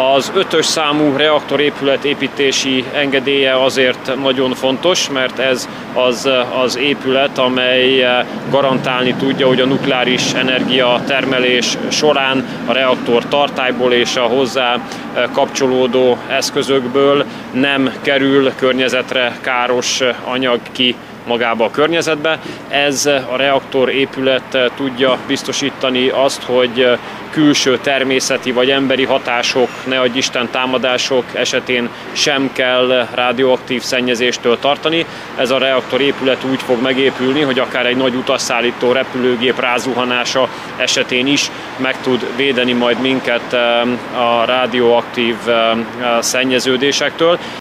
Az 5-ös számú reaktorépület építési engedélye azért nagyon fontos, mert ez az épület, amely garantálni tudja, hogy a nukleáris energia termelés során a reaktor tartályból és a hozzá kapcsolódó eszközökből nem kerül környezetre káros anyag ki magába a környezetbe. Ez a reaktorépület tudja biztosítani azt, hogy külső természeti vagy emberi hatások, ne adj Isten támadások esetén sem kell radioaktív szennyezéstől tartani. Ez a reaktorépület úgy fog megépülni, hogy akár egy nagy utasszállító repülőgép rázuhanása esetén is meg tud védeni majd minket a radioaktív szennyeződésektől.